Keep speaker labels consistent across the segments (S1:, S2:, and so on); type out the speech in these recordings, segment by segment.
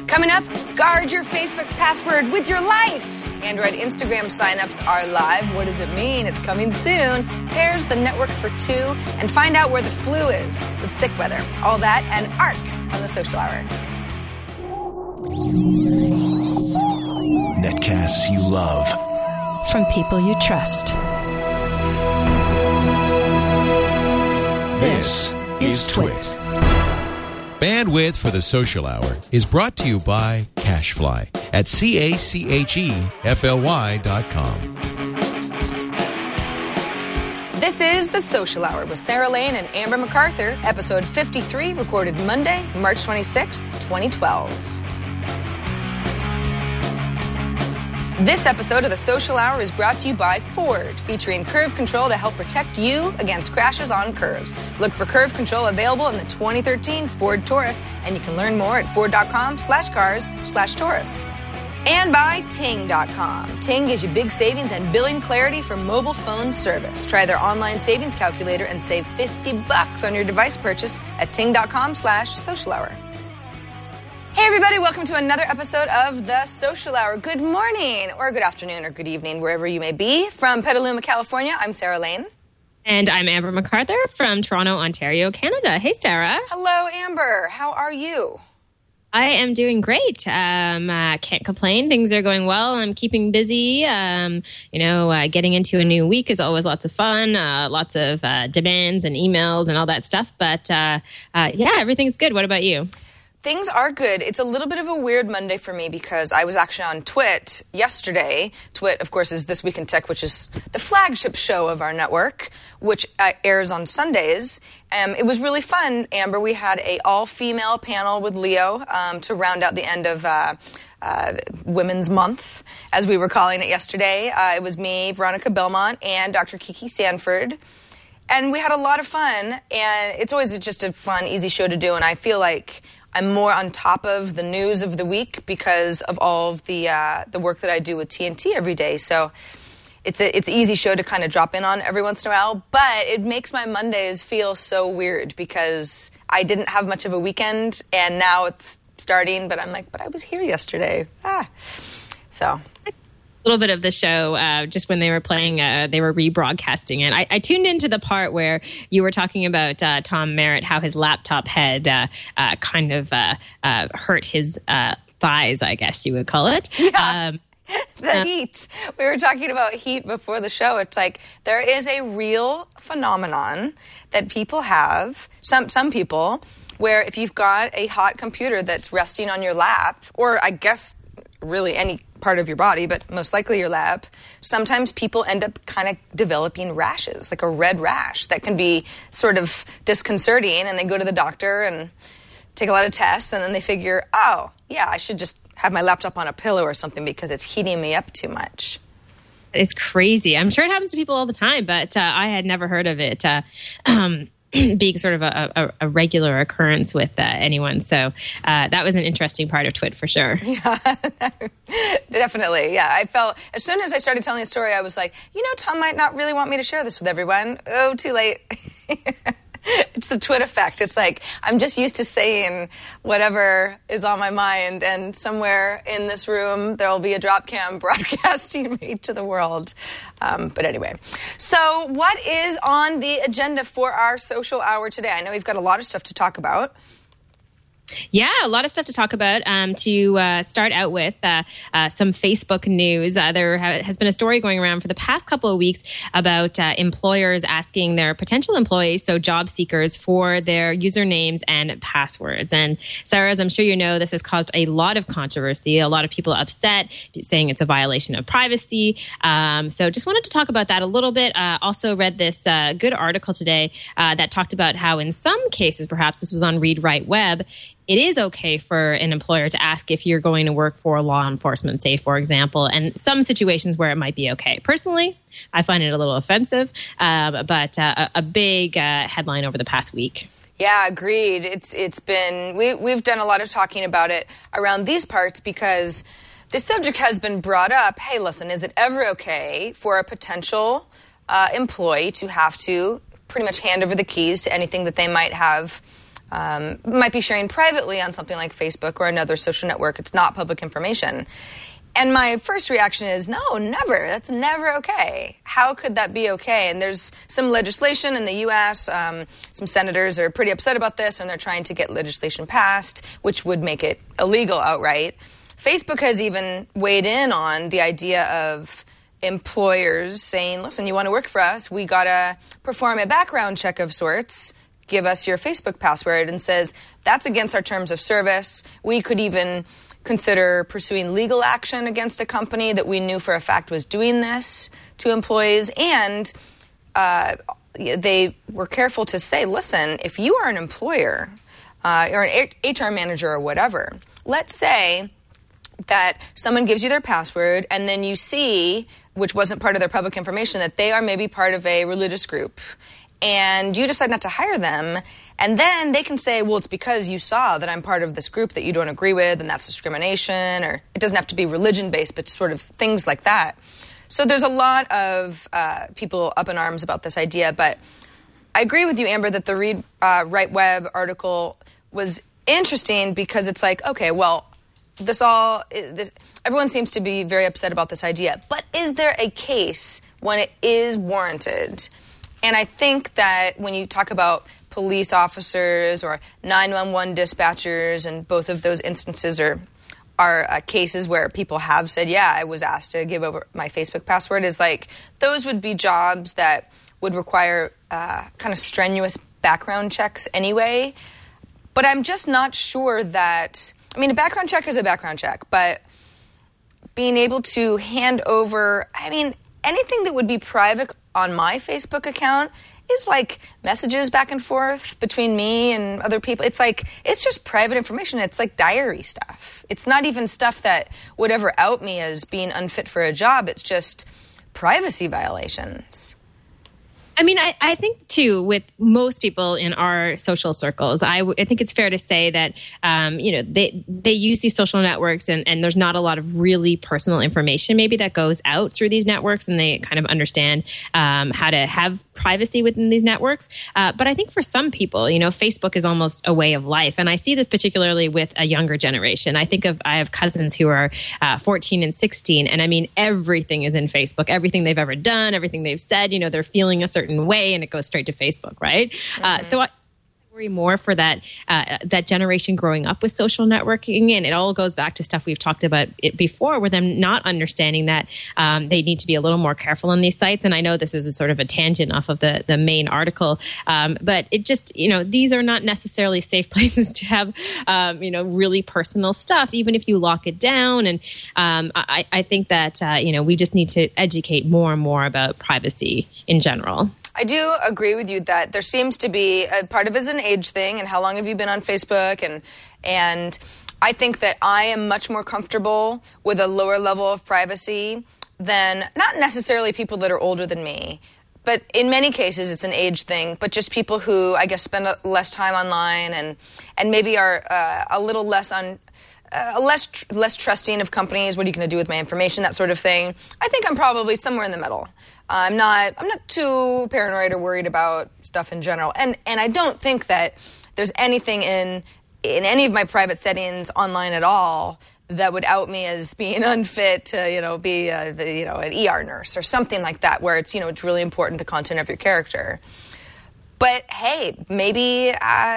S1: Coming up, guard your Facebook password with your life. Android Instagram signups are live. What does it mean? It's coming soon. Pairs the network for two and find out where the flu is with sick weather. All that and ARC on the Social Hour.
S2: Netcasts you love.
S3: From people you trust.
S2: This is Twit.
S4: Bandwidth for the Social Hour is brought to you by CacheFly at CacheFly.com.
S1: This is The Social Hour with Sarah Lane and Amber MacArthur, episode 53, recorded Monday, March 26th, 2012. This episode of The Social Hour is brought to you by Ford, featuring curve control to help protect you against crashes on curves. Look for curve control available in the 2013 Ford Taurus, and you can learn more at ford.com/cars/Taurus. And by Ting.com. Ting gives you big savings and billing clarity for mobile phone service. Try their online savings calculator and save $50 on your device purchase at Ting.com/Social Hour. Hey everybody, welcome to another episode of The Social Hour. Good morning, or good afternoon, or good evening, wherever you may be. From Petaluma, California, I'm Sarah Lane.
S5: And I'm Amber MacArthur from Toronto, Ontario, Canada. Hey, Sarah.
S1: Hello, Amber. How are you?
S5: I am doing great. Can't complain. Things are going well. I'm keeping busy. Getting into a new week is always lots of fun. Lots of demands and emails and all that stuff. But everything's good. What about you?
S1: Things are good. It's a little bit of a weird Monday for me because I was actually on Twit yesterday. Twit, of course, is This Week in Tech, which is the flagship show of our network, which airs on Sundays. It was really fun, Amber. We had a all-female panel with Leo to round out the end of Women's Month, as we were calling it yesterday. It was me, Veronica Belmont, and Dr. Kiki Sanford. And we had a lot of fun, and it's always just a fun, easy show to do, and I feel like I'm more on top of the news of the week because of all of the work that I do with TNT every day. So it's an easy show to kind of drop in on every once in a while. But it makes my Mondays feel so weird because I didn't have much of a weekend, and now it's starting. But I'm like, but I was here yesterday. So.
S5: A little bit of the show, just when they were playing, they were rebroadcasting it. I tuned into the part where you were talking about Tom Merritt, how his laptop had hurt his thighs, I guess you would call it.
S1: Yeah. The heat. We were talking about heat before the show. It's like there is a real phenomenon that people have, some people, where if you've got a hot computer that's resting on your lap, or I guess really any part of your body, but most likely your lap, sometimes people end up kind of developing rashes, like a red rash that can be sort of disconcerting, and they go to the doctor and take a lot of tests, and then they figure, oh, yeah, I should just have my laptop on a pillow or something because it's heating me up too much.
S5: It's crazy. I'm sure it happens to people all the time, but I had never heard of it being sort of a regular occurrence with anyone. So that was an interesting part of Twit for sure.
S1: Yeah, definitely. Yeah, I felt, as soon as I started telling the story, I was like, Tom might not really want me to share this with everyone. Oh, too late. It's the Twit effect. It's like, I'm just used to saying whatever is on my mind, and somewhere in this room, there will be a drop cam broadcasting me to the world. But anyway, so what is on the agenda for our social hour today? I know we've got a lot of stuff to talk about.
S5: Yeah, a lot of stuff to talk about. To start out with some Facebook news, there has been a story going around for the past couple of weeks about employers asking their potential employees, so job seekers, for their usernames and passwords. And Sarah, as I'm sure you know, this has caused a lot of controversy, a lot of people upset, saying it's a violation of privacy. So just wanted to talk about that a little bit. Also read this good article today that talked about how in some cases, perhaps this was on Read Write Web, it is okay for an employer to ask if you're going to work for law enforcement, say, for example, and some situations where it might be okay. Personally, I find it a little offensive, but a big headline over the past week.
S1: Yeah, agreed. It's been, we've done a lot of talking about it around these parts because the subject has been brought up. Hey, listen, is it ever okay for a potential employee to have to pretty much hand over the keys to anything that they might have might be sharing privately on something like Facebook or another social network. It's not public information. And my first reaction is, no, never. That's never okay. How could that be okay? And there's some legislation in the U.S. Some senators are pretty upset about this, and they're trying to get legislation passed, which would make it illegal outright. Facebook has even weighed in on the idea of employers saying, listen, you want to work for us, we got to perform a background check of sorts. Give us your Facebook password, and says that's against our terms of service. We could even consider pursuing legal action against a company that we knew for a fact was doing this to employees. And they were careful to say, listen, if you are an employer or an HR manager or whatever, let's say that someone gives you their password and then you see, which wasn't part of their public information, that they are maybe part of a religious group, and you decide not to hire them, and then they can say, well, it's because you saw that I'm part of this group that you don't agree with, and that's discrimination, or it doesn't have to be religion-based, but sort of things like that. So there's a lot of people up in arms about this idea, but I agree with you, Amber, that the Read Write Web article was interesting because it's like, okay, well, everyone seems to be very upset about this idea, but is there a case when it is warranted? And I think that when you talk about police officers or 911 dispatchers, and both of those instances are cases where people have said, yeah, I was asked to give over my Facebook password, is like those would be jobs that would require kind of strenuous background checks anyway. But I'm just not sure that, I mean, a background check is a background check, but being able to hand over, I mean, anything that would be private on my Facebook account is like messages back and forth between me and other people. It's like, it's just private information. It's like diary stuff. It's not even stuff that would ever out me as being unfit for a job. It's just privacy violations.
S5: I mean, I think, too, with most people in our social circles, I think it's fair to say that, they use these social networks and there's not a lot of really personal information maybe that goes out through these networks, and they kind of understand how to have privacy within these networks. But I think for some people, Facebook is almost a way of life. And I see this particularly with a younger generation. I have cousins who are 14 and 16. And I mean, everything is in Facebook, everything they've ever done, everything they've said, they're feeling a certain way and it goes straight to Facebook, right? Mm-hmm. So I worry more for that generation growing up with social networking, and it all goes back to stuff we've talked about it before, with them not understanding that they need to be a little more careful on these sites. And I know this is a sort of a tangent off of the main article, but it just, these are not necessarily safe places to have, really personal stuff, even if you lock it down. And I think that, we just need to educate more and more about privacy in general.
S1: I do agree with you that there seems to be a part of it is an age thing, and how long have you been on Facebook, and I think that I am much more comfortable with a lower level of privacy than not necessarily people that are older than me, but in many cases it's an age thing, but just people who I guess spend less time online and maybe are a little less on less trusting of companies. What are you going to do with my information? That sort of thing. I think I'm probably somewhere in the middle. I'm not too paranoid or worried about stuff in general. And I don't think that there's anything in any of my private settings online at all that would out me as being unfit to, be an ER nurse or something like that, where it's, it's really important, the content of your character. But hey, maybe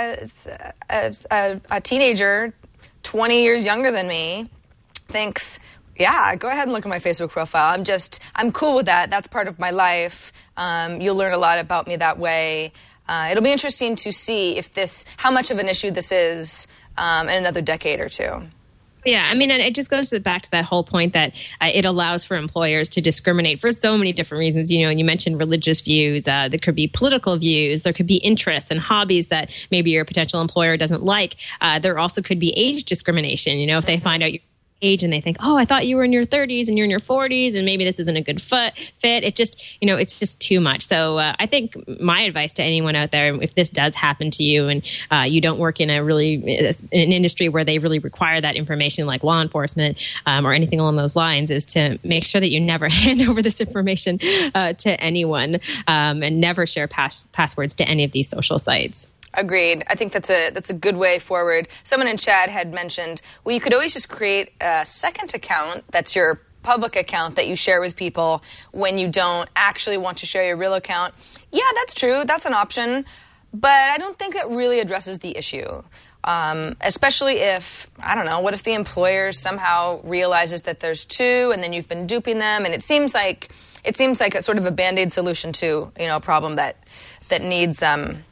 S1: a teenager 20 years younger than me thinks, yeah, go ahead and look at my Facebook profile. I'm cool with that. That's part of my life. You'll learn a lot about me that way. It'll be interesting to see how much of an issue this is in another decade or two.
S5: Yeah, I mean, and it just goes back to that whole point that it allows for employers to discriminate for so many different reasons. And you mentioned religious views. There could be political views. There could be interests and hobbies that maybe your potential employer doesn't like. There also could be age discrimination. If they find out age and they think, oh, I thought you were in your 30s and you're in your 40s and maybe this isn't a good fit. It just, it's just too much. So I think my advice to anyone out there, if this does happen to you and you don't work in an industry where they really require that information like law enforcement or anything along those lines, is to make sure that you never hand over this information to anyone and never share passwords to any of these social sites.
S1: Agreed. I think that's a good way forward. Someone in chat had mentioned, well, you could always just create a second account that's your public account that you share with people when you don't actually want to share your real account. Yeah, that's true. That's an option. But I don't think that really addresses the issue. Especially if, I don't know, what if the employer somehow realizes that there's two and then you've been duping them, and it seems like a sort of a Band-Aid solution to, a problem that needs to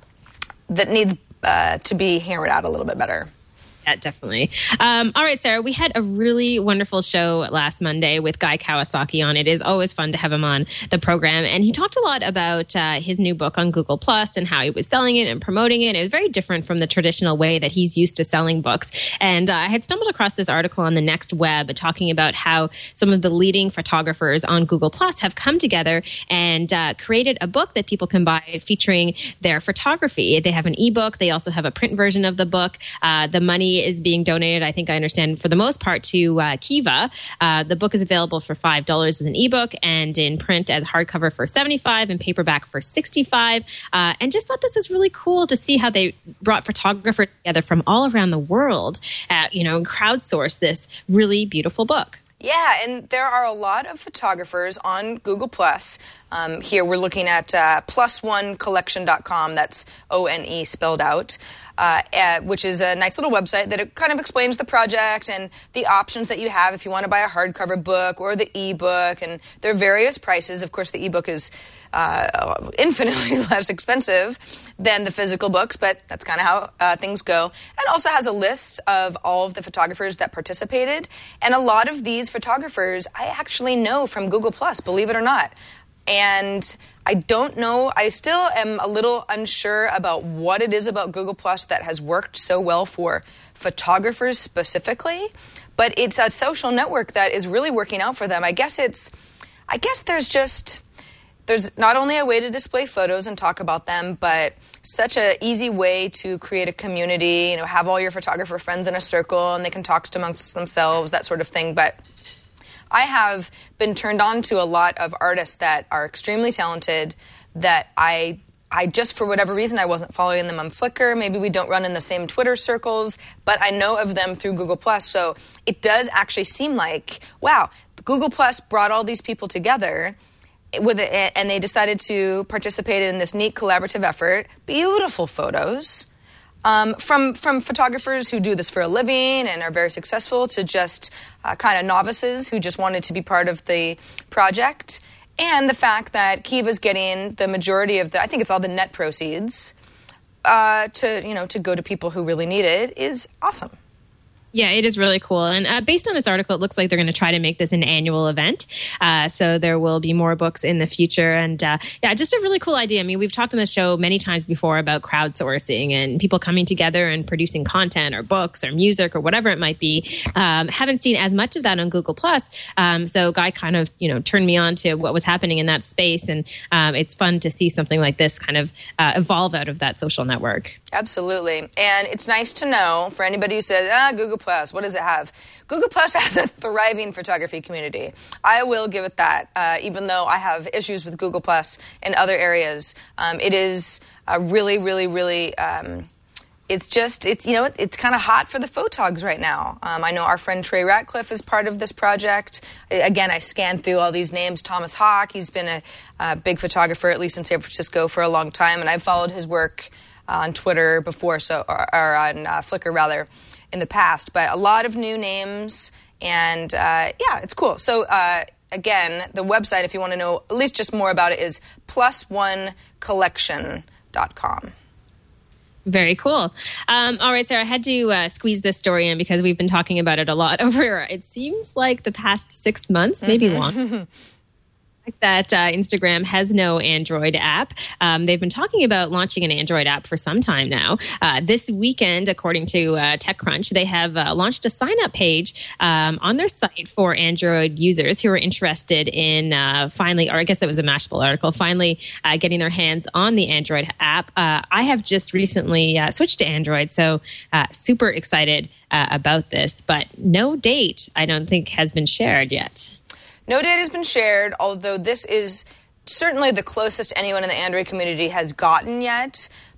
S1: be hammered out a little bit better.
S5: Yeah, definitely. All right, Sarah, we had a really wonderful show last Monday with Guy Kawasaki on. It is always fun to have him on the program. And he talked a lot about his new book on Google Plus and how he was selling it and promoting it. It was very different from the traditional way that he's used to selling books. And I had stumbled across this article on the Next Web talking about how some of the leading photographers on Google Plus have come together and created a book that people can buy featuring their photography. They have an ebook. They also have a print version of the book. The money is being donated, I think I understand, for the most part to Kiva. The book is available for $5 as an ebook and in print as hardcover for $75 and paperback for $65. And just thought this was really cool to see how they brought photographers together from all around the world, and crowdsourced this really beautiful book.
S1: Yeah, and there are a lot of photographers on Google Plus. Here we're looking at plusonecollection.com. That's O-N-E spelled out. Which is a nice little website that it kind of explains the project and the options that you have if you want to buy a hardcover book or the ebook. And there are various prices. Of course, the ebook is infinitely less expensive than the physical books, but that's kind of how things go. And also has a list of all of the photographers that participated. And a lot of these photographers I actually know from Google Plus, believe it or not. And I don't know. I still am a little unsure about what it is about Google Plus that has worked so well for photographers specifically, but it's a social network that is really working out for them. I guess there's not only a way to display photos and talk about them, but such an easy way to create a community, have all your photographer friends in a circle and they can talk amongst themselves, that sort of thing. But I have been turned on to a lot of artists that are extremely talented that I just, for whatever reason, I wasn't following them on Flickr. Maybe we don't run in the same Twitter circles, but I know of them through Google Plus. So it does actually seem like, wow, Google Plus brought all these people together with it, and they decided to participate in this neat collaborative effort. Beautiful photos. From photographers who do this for a living and are very successful to just kind of novices who just wanted to be part of the project. And the fact that Kiva's getting the majority of I think it's all the net proceeds to go to people who really need it is awesome.
S5: Yeah, it is really cool. And based on this article, it looks like they're going to try to make this an annual event. So there will be more books in the future. And just a really cool idea. I mean, we've talked on the show many times before about crowdsourcing and people coming together and producing content or books or music or whatever it might be. Haven't seen as much of that on Google Plus. So Guy kind of, turned me on to what was happening in that space. And it's fun to see something like this kind of evolve out of that social network.
S1: Absolutely. And it's nice to know for anybody who says, Google Plus, what does it have? Google Plus has a thriving photography community. I will give it that, even though I have issues with Google Plus in other areas. It is really, really, really, it's kind of hot for the photogs right now. I know our friend Trey Ratcliffe is part of this project. Again, I scanned through all these names. Thomas Hawk, he's been a big photographer, at least in San Francisco, for a long time, and I've followed his work on Twitter before, or on Flickr rather, in the past. But a lot of new names, and it's cool. So again, the website, if you want to know at least just more about it, is plusonecollection.com.
S5: Very cool. All right, Sarah, I had to squeeze this story in because we've been talking about it a lot over, it seems like the past 6 months, maybe long. That Instagram has no Android app. They've been talking about launching an Android app for some time now. This weekend, according to TechCrunch, they have launched a sign-up page on their site for Android users who are interested in finally, or I guess it was a Mashable article, finally getting their hands on the Android app. I have just recently switched to Android, so super excited about this, but no date, I don't think, has been shared yet.
S1: No date has been shared, although this is certainly the closest anyone in the Android community has gotten yet.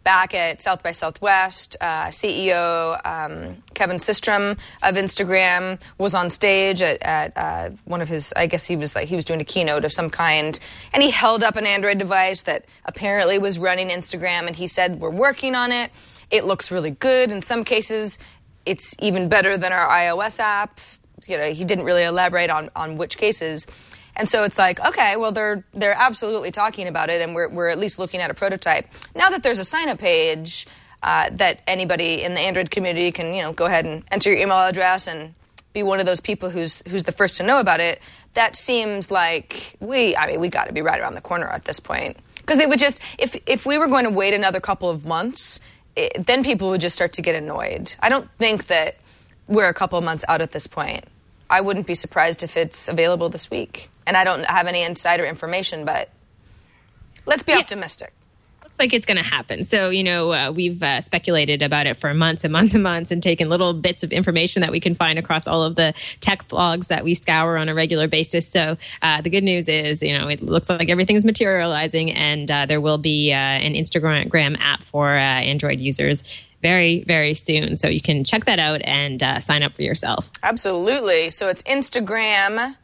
S1: back at South by Southwest. CEO Kevin Systrom of Instagram was on stage at one of his, I guess he was doing a keynote of some kind, and he held up an Android device that apparently was running Instagram, and he said, we're working on it. It looks really good. In some cases, it's even better than our iOS app. He didn't really elaborate on which cases. And so it's like, okay, well, they're absolutely talking about it, and we're at least looking at a prototype. Now that there's a sign-up page that anybody in the Android community can, go ahead and enter your email address and be one of those people who's the first to know about it, that seems like we got to be right around the corner at this point. Because it would just, if we were going to wait another couple of months, then people would just start to get annoyed. I don't think that we're a couple of months out at this point. I wouldn't be surprised if it's available this week. And I don't have any insider information, but let's be optimistic.
S5: Looks like it's going to happen. So, we've speculated about it for months and months and months and taken little bits of information that we can find across all of the tech blogs that we scour on a regular basis. So the good news is, it looks like everything's materializing, and there will be an Instagram app for Android users very, very soon. So you can check that out and sign up for yourself.
S1: Absolutely. So it's Instagram,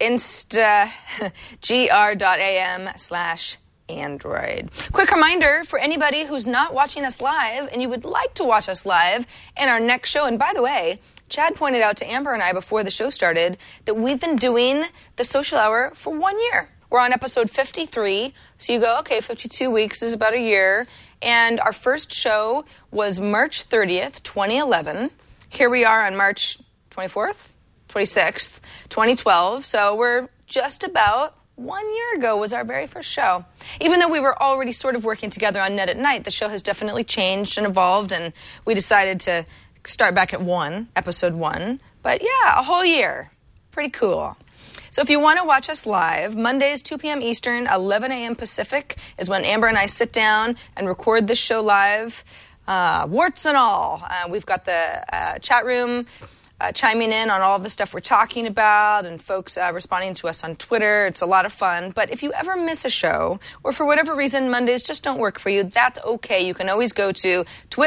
S1: gr.am/Android. Quick reminder for anybody who's not watching us live and you would like to watch us live in our next show. And by the way, Chad pointed out to Amber and I before the show started that we've been doing the Social Hour for 1 year. We're on episode 53. So you go, okay, 52 weeks is about a year. And our first show was March 30th, 2011. Here we are on March 24th, 26th, 2012. So we're just about 1 year ago was our very first show. Even though we were already sort of working together on Net at Night, the show has definitely changed and evolved, and we decided to start back at episode 1. But yeah, a whole year. Pretty cool. So if you want to watch us live, Mondays, 2 p.m. Eastern, 11 a.m. Pacific is when Amber and I sit down and record this show live, warts and all. We've got the chat room chiming in on all of the stuff we're talking about, and folks responding to us on Twitter. It's a lot of fun. But if you ever miss a show, or for whatever reason Mondays just don't work for you, that's okay. You can always go to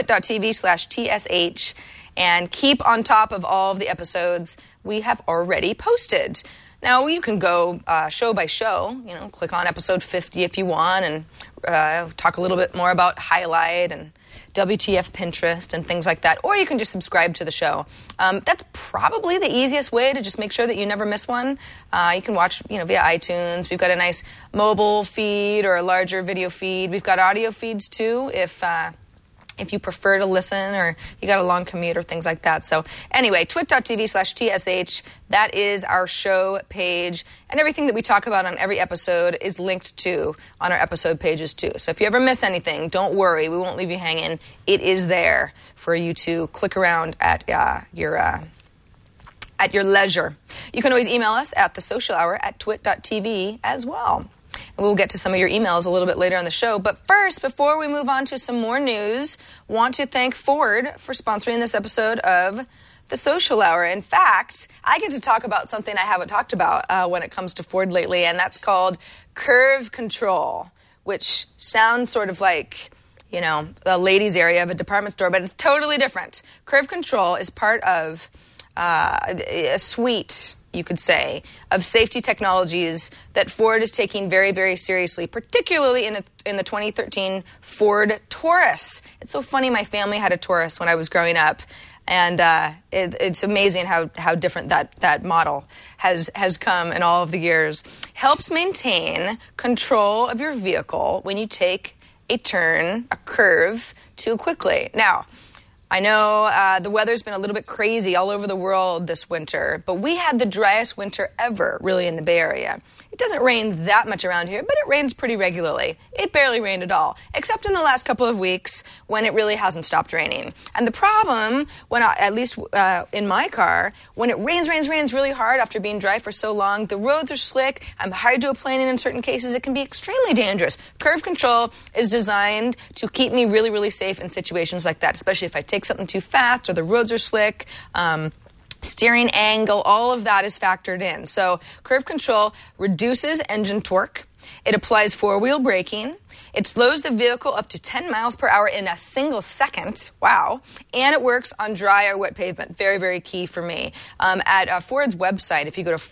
S1: twit.tv/TSH and keep on top of all of the episodes we have already posted. Now, you can go show by show, click on episode 50 if you want, and talk a little bit more about Highlight and WTF Pinterest and things like that. Or you can just subscribe to the show. That's probably the easiest way to just make sure that you never miss one. You can watch, via iTunes. We've got a nice mobile feed or a larger video feed. We've got audio feeds, too, if you prefer to listen or you got a long commute or things like that. So anyway, twit.tv/TSH, that is our show page. And everything that we talk about on every episode is linked to on our episode pages too. So if you ever miss anything, don't worry. We won't leave you hanging. It is there for you to click around at your leisure. You can always email us at thesocialhour@twit.tv as well. And we'll get to some of your emails a little bit later on the show. But first, before we move on to some more news, want to thank Ford for sponsoring this episode of The Social Hour. In fact, I get to talk about something I haven't talked about when it comes to Ford lately, and that's called Curve Control, which sounds sort of like, the ladies' area of a department store, but it's totally different. Curve Control is part of a suite, you could say, of safety technologies that Ford is taking very, very seriously, particularly in the 2013 Ford Taurus. It's so funny, my family had a Taurus when I was growing up, and it's amazing how different that model has come in all of the years. Helps maintain control of your vehicle when you take a turn, a curve, too quickly. Now, I know the weather's been a little bit crazy all over the world this winter, but we had the driest winter ever, really, in the Bay Area. It doesn't rain that much around here, but it rains pretty regularly. It barely rained at all, except in the last couple of weeks when it really hasn't stopped raining. And the problem, at least in my car, when it rains really hard after being dry for so long, the roads are slick. I'm hydroplaning in certain cases. It can be extremely dangerous. Curve Control is designed to keep me really, really safe in situations like that, especially if I take something too fast or the roads are slick. Steering angle, all of that is factored in. So Curve Control reduces engine torque, It applies four-wheel braking. It slows the vehicle up to 10 miles per hour in a single second. Wow. And it works on dry or wet pavement. Very, very key for me. At Ford's website, if you go to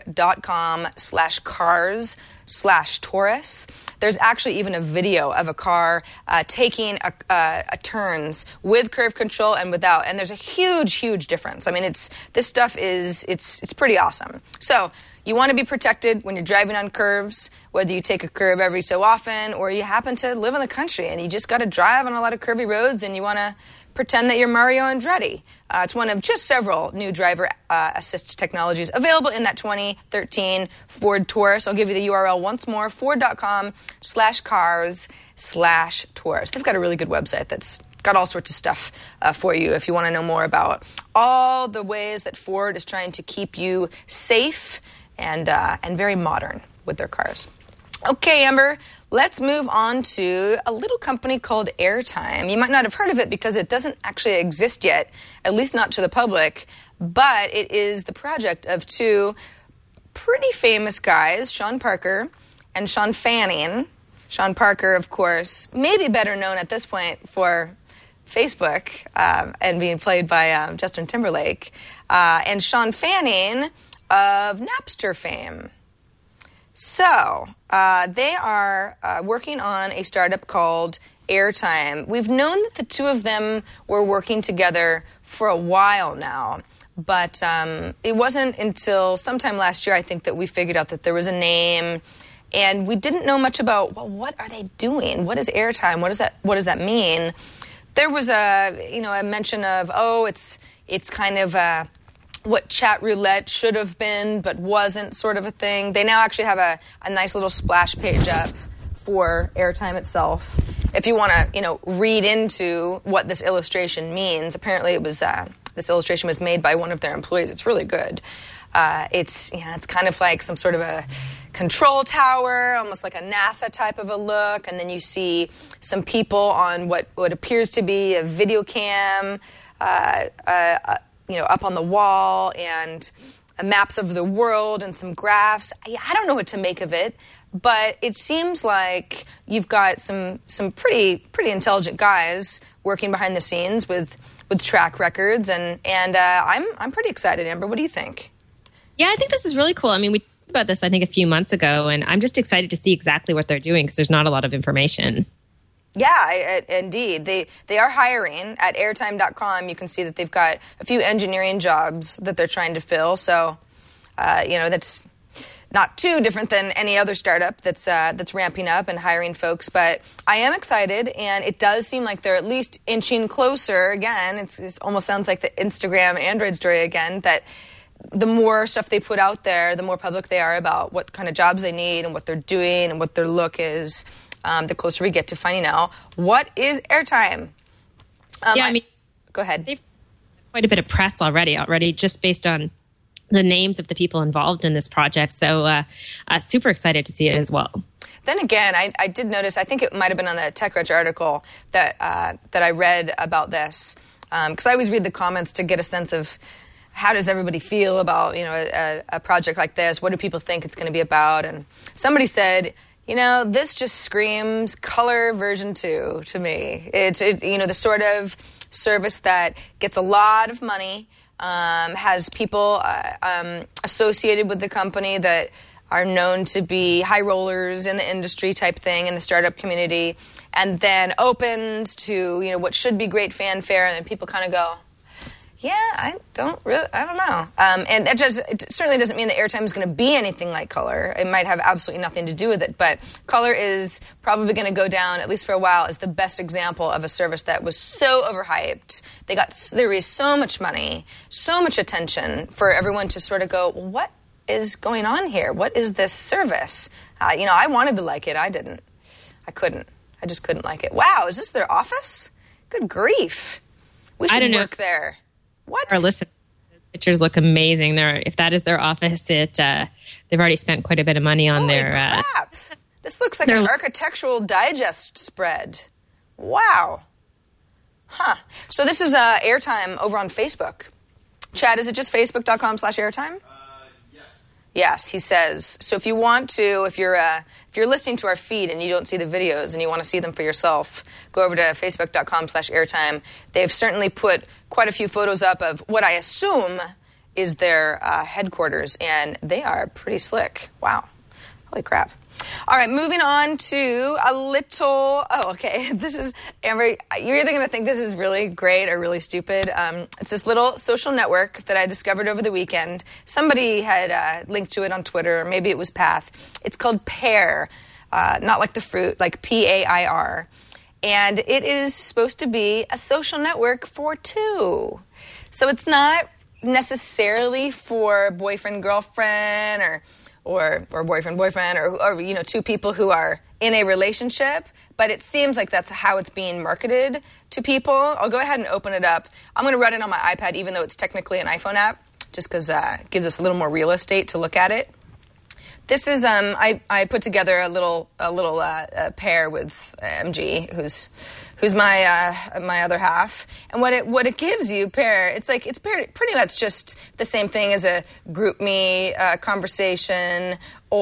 S1: ford.com/cars/Taurus, there's actually even a video of a car taking a turns with curve control and without. And there's a huge, huge difference. I mean, this stuff is pretty awesome. So you want to be protected when you're driving on curves, whether you take a curve every so often or you happen to live in the country and you just got to drive on a lot of curvy roads and you want to pretend that you're Mario Andretti. It's one of just several new driver assist technologies available in that 2013 Ford Taurus. I'll give you the URL once more, ford.com/cars/Taurus. They've got a really good website that's got all sorts of stuff for you if you want to know more about all the ways that Ford is trying to keep you safe and very modern with their cars. Okay, Amber, let's move on to a little company called Airtime. You might not have heard of it because it doesn't actually exist yet, at least not to the public, but it is the project of two pretty famous guys, Sean Parker and Sean Fanning. Sean Parker, of course, maybe better known at this point for Facebook and being played by Justin Timberlake, and Sean Fanning of Napster fame. So they are working on a startup called Airtime. We've known that the two of them were working together for a while now, but it wasn't until sometime last year, I think, that we figured out that there was a name, and we didn't know much about, well, what are they doing? What is Airtime? What does that mean? There was a mention of, it's kind of what chat roulette should have been but wasn't sort of a thing. They now actually have a nice little splash page up for Airtime itself. If you want to, read into what this illustration means, apparently it was this illustration was made by one of their employees. It's really good. It's kind of like some sort of a control tower, almost like a NASA type of a look, and then you see some people on what appears to be a video cam, up on the wall, and maps of the world and some graphs. I don't know what to make of it, but it seems like you've got some pretty intelligent guys working behind the scenes with track records, and I'm pretty excited. Amber, what do you think?
S5: Yeah, I think this is really cool. I mean, we talked about this, I think, a few months ago, and I'm just excited to see exactly what they're doing because there's not a lot of information.
S1: Yeah, indeed. They are hiring at airtime.com. You can see that they've got a few engineering jobs that they're trying to fill. So, that's not too different than any other startup that's ramping up and hiring folks. But I am excited, and it does seem like they're at least inching closer. Again, it almost sounds like the Instagram Android story again, that the more stuff they put out there, the more public they are about what kind of jobs they need and what they're doing and what their look is. The closer we get to finding out what is Airtime. Go ahead.
S5: They've quite a bit of press already, just based on the names of the people involved in this project. So super excited to see it as well.
S1: Then again, I did notice, I think it might have been on the TechCrunch article that I read about this, because I always read the comments to get a sense of how does everybody feel about a project like this? What do people think it's going to be about? And somebody said, this just screams Color version 2 to me. It's the sort of service that gets a lot of money, has people associated with the company that are known to be high rollers in the industry type thing in the startup community, and then opens to what should be great fanfare, and then people kind of go, yeah, I don't know. And it certainly doesn't mean that Airtime is going to be anything like Color. It might have absolutely nothing to do with it, but Color is probably going to go down, at least for a while, as the best example of a service that was so overhyped. They raised so much money, so much attention for everyone to sort of go, well, what is going on here? What is this service? I wanted to like it. I didn't. I couldn't. I just couldn't like it. Wow, is this their office? Good grief. We should work there. What?
S5: Our listeners, pictures look amazing. If that is their office, they've already spent quite a bit of money on their.
S1: Crap! This looks like an Architectural Digest spread. Wow. Huh. So this is Airtime over on Facebook. Chad, is it just facebook.com/Airtime?
S6: Yes.
S1: Yes, he says. So if you want to, if you're listening to our feed and you don't see the videos and you want to see them for yourself, go over to facebook.com/airtime. They've certainly put quite a few photos up of what I assume is their headquarters, and they are pretty slick. Wow. Holy crap. All right, moving on to a little... Oh, okay. This is, Amber, you're either going to think this is really great or really stupid. It's this little social network that I discovered over the weekend. Somebody had linked to it on Twitter, or maybe it was Path. It's called Pair, not like the fruit, like Pair. And it is supposed to be a social network for two. So it's not necessarily for boyfriend, girlfriend, or boyfriend, or you know, two people who are in a relationship, but it seems like that's how it's being marketed to people. I'll go ahead and open it up. I'm going to run it on my iPad, even though it's technically an iPhone app, just because it gives us a little more real estate to look at it. This is I put together a little pair with MG, who's my other half, and what it gives you, Pair, it's pretty much just the same thing as a GroupMe conversation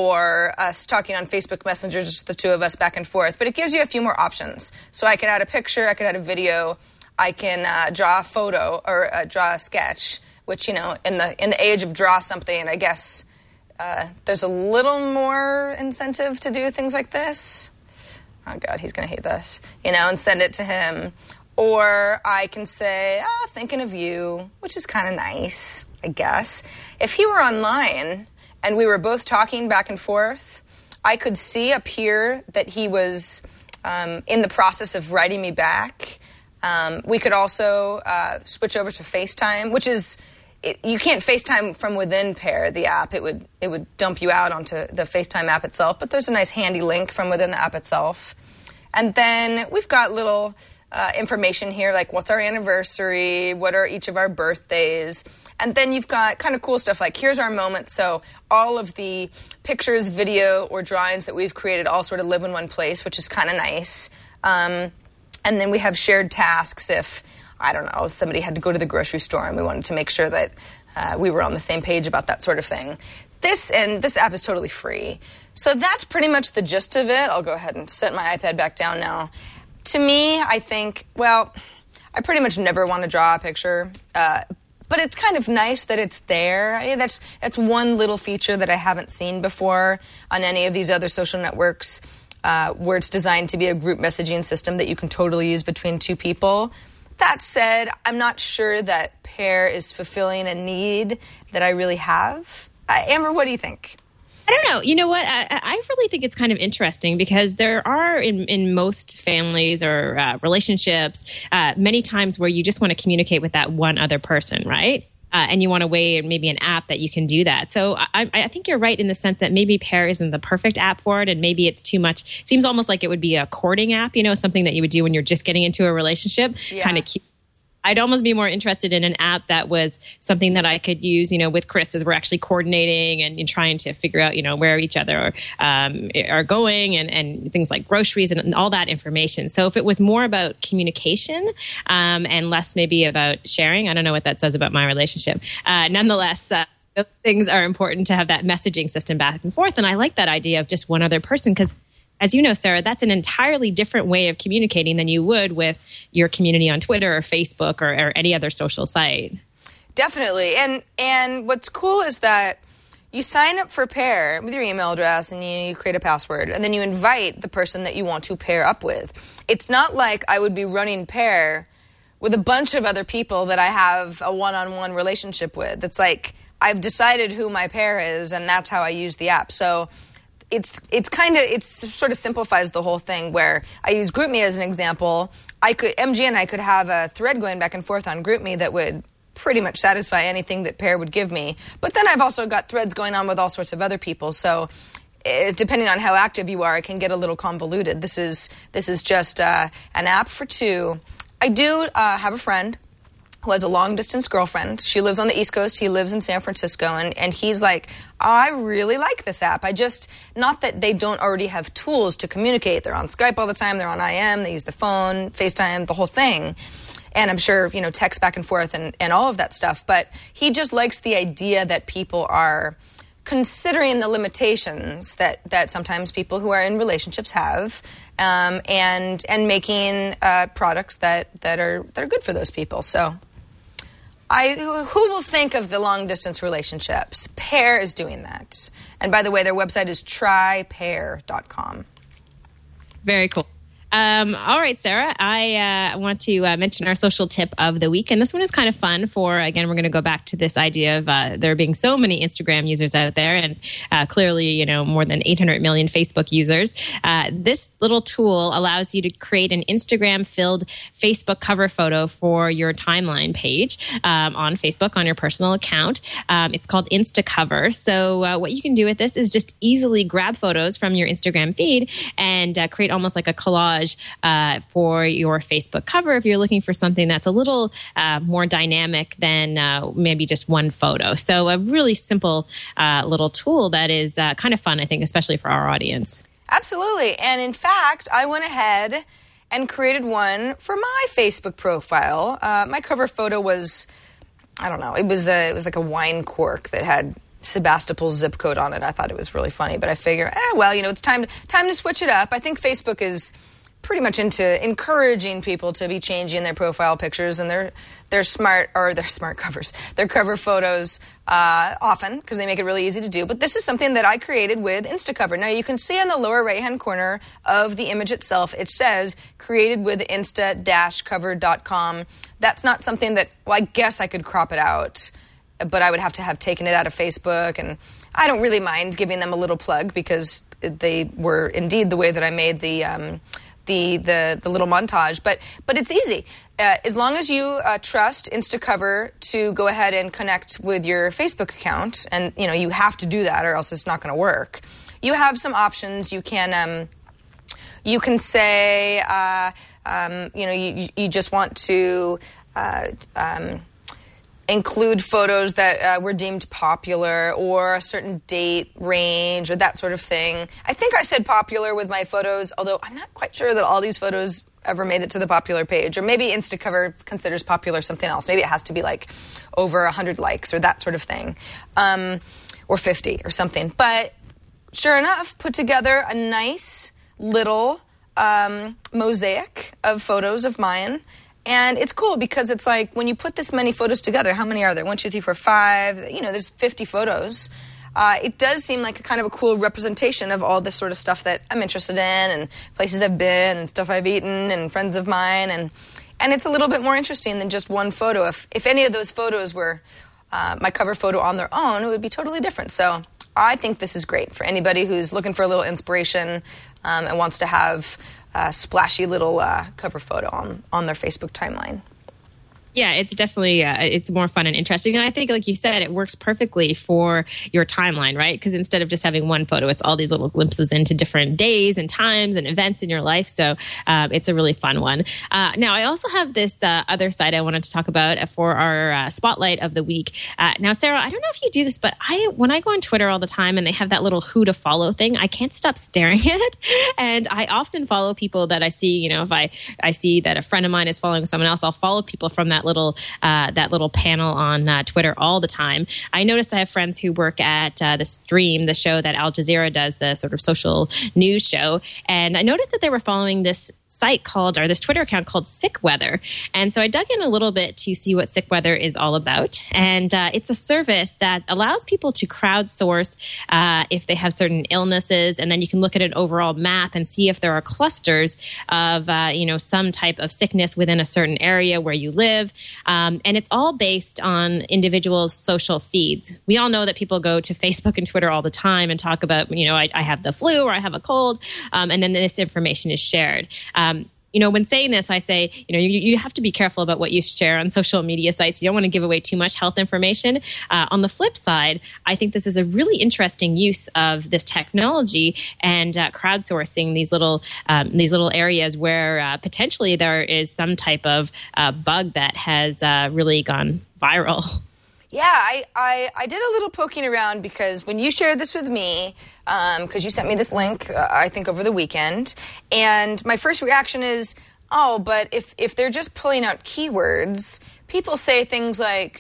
S1: or us talking on Facebook Messenger, just the two of us back and forth. But it gives you a few more options. So I could add a picture, I could add a video, I can draw a photo or draw a sketch. Which, you know, in the age of draw something, I guess. There's a little more incentive to do things like this. Oh, God, he's going to hate this. You know, and send it to him. Or I can say, thinking of you, which is kind of nice, I guess. If he were online and we were both talking back and forth, I could see up here that he was in the process of writing me back. We could also switch over to FaceTime, which is... you can't FaceTime from within Pair, the app. It would dump you out onto the FaceTime app itself, but there's a nice handy link from within the app itself. And then we've got little information here, like what's our anniversary, what are each of our birthdays, and then you've got kind of cool stuff like here's our moment. So all of the pictures, video, or drawings that we've created all sort of live in one place, which is kind of nice. And then we have shared tasks if... I don't know, somebody had to go to the grocery store and we wanted to make sure that we were on the same page about that sort of thing. This app is totally free. So that's pretty much the gist of it. I'll go ahead and set my iPad back down now. To me, I think, well, I pretty much never want to draw a picture, but it's kind of nice that it's there. I mean, that's one little feature that I haven't seen before on any of these other social networks where it's designed to be a group messaging system that you can totally use between two people. That said, I'm not sure that Pair is fulfilling a need that I really have. Amber, what do you think?
S5: I don't know. You know what? I really think it's kind of interesting because there are in most families or relationships many times where you just want to communicate with that one other person, right? And you want to weigh maybe an app that you can do that. So I think you're right in the sense that maybe Pair isn't the perfect app for it, and maybe it's too much. It seems almost like it would be a courting app, you know, something that you would do when you're just getting into a relationship. Yeah. Kind of cute. I'd almost be more interested in an app that was something that I could use, you know, with Chris as we're actually coordinating and trying to figure out, you know, where each other are going and things like groceries and all that information. So if it was more about communication and less maybe about sharing, I don't know what that says about my relationship. Nonetheless, those things are important to have that messaging system back and forth. And I like that idea of just one other person because, as you know, Sarah, that's an entirely different way of communicating than you would with your community on Twitter or Facebook or any other social site.
S1: Definitely. And what's cool is that you sign up for Pair with your email address and you create a password, and then you invite the person that you want to pair up with. It's not like I would be running Pair with a bunch of other people that I have a one-on-one relationship with. It's like I've decided who my pair is, and that's how I use the app. So it sort of simplifies the whole thing where I use GroupMe as an example. MG and I could have a thread going back and forth on GroupMe that would pretty much satisfy anything that Pair would give me. But then I've also got threads going on with all sorts of other people. So depending on how active you are, it can get a little convoluted. This is just an app for two. I do have a friend who has a long-distance girlfriend. She lives on the East Coast. He lives in San Francisco. And he's like, I really like this app. Not that they don't already have tools to communicate. They're on Skype all the time. They're on IM. They use the phone, FaceTime, the whole thing. And I'm sure, you know, text back and forth and all of that stuff. But he just likes the idea that people are considering the limitations that sometimes people who are in relationships have, and making products that are good for those people. So, who will think of the long distance relationships? Pair is doing that, and by the way, their website is trypair.com.
S5: Very cool. All right, Sarah, I want to mention our social tip of the week. And this one is kind of fun for, again, we're going to go back to this idea of there being so many Instagram users out there and clearly, more than 800 million Facebook users. This little tool allows you to create an Instagram-filled Facebook cover photo for your timeline page on Facebook, on your personal account. It's called InstaCover. So what you can do with this is just easily grab photos from your Instagram feed and create almost like a collage for your Facebook cover if you're looking for something that's a little more dynamic than maybe just one photo. So a really simple little tool that is kind of fun, I think, especially for our audience.
S1: Absolutely. And in fact, I went ahead and created one for my Facebook profile. My cover photo was, I don't know, it was like a wine cork that had Sebastopol's zip code on it. I thought it was really funny, but I figure, it's time to switch it up. I think Facebook is pretty much into encouraging people to be changing their profile pictures and their smart covers, their cover photos often, because they make it really easy to do. But this is something that I created with InstaCover. Now you can see on the lower right-hand corner of the image itself, it says created with insta-cover.com. That's not something that, I guess I could crop it out, but I would have to have taken it out of Facebook, and I don't really mind giving them a little plug because they were indeed the way that I made the little montage, but it's easy. As long as you trust InstaCover to go ahead and connect with your Facebook account, and you have to do that or else it's not going to work. You have some options. You can say you just want to include photos that were deemed popular or a certain date range or that sort of thing. I think I said popular with my photos, although I'm not quite sure that all these photos ever made it to the popular page. Or maybe InstaCover considers popular something else. Maybe it has to be like over 100 likes or that sort of thing, or 50 or something. But sure enough, put together a nice little mosaic of photos of mine. And it's cool because it's like when you put this many photos together, how many are there? 1, 2, 3, 4, 5. There's 50 photos. It does seem like a kind of a cool representation of all this sort of stuff that I'm interested in and places I've been and stuff I've eaten and friends of mine. And it's a little bit more interesting than just one photo. If any of those photos were my cover photo on their own, it would be totally different. So I think this is great for anybody who's looking for a little inspiration and wants to have a splashy little cover photo on their Facebook timeline.
S5: Yeah, it's definitely, it's more fun and interesting. And I think, like you said, it works perfectly for your timeline, right? Because instead of just having one photo, it's all these little glimpses into different days and times and events in your life. So it's a really fun one. Now, I also have this other site I wanted to talk about for our spotlight of the week. Now, Sarah, I don't know if you do this, but when I go on Twitter all the time and they have that little who to follow thing, I can't stop staring at it. And I often follow people that I see, if I see that a friend of mine is following someone else, I'll follow people from that little panel on Twitter all the time. I noticed I have friends who work at the Stream, the show that Al Jazeera does, the sort of social news show, and I noticed that they were following this this Twitter account called Sick Weather. And so I dug in a little bit to see what Sick Weather is all about. And it's a service that allows people to crowdsource if they have certain illnesses. And then you can look at an overall map and see if there are clusters of, some type of sickness within a certain area where you live. And it's all based on individuals' social feeds. We all know that people go to Facebook and Twitter all the time and talk about, I have the flu or I have a cold. And then this information is shared. When saying this, I say, you have to be careful about what you share on social media sites. You don't want to give away too much health information. On the flip side, I think this is a really interesting use of this technology and crowdsourcing these little areas where potentially there is some type of bug that has really gone viral.
S1: Yeah, I did a little poking around because when you shared this with me, because you sent me this link, I think over the weekend, and my first reaction is, but if they're just pulling out keywords, people say things like,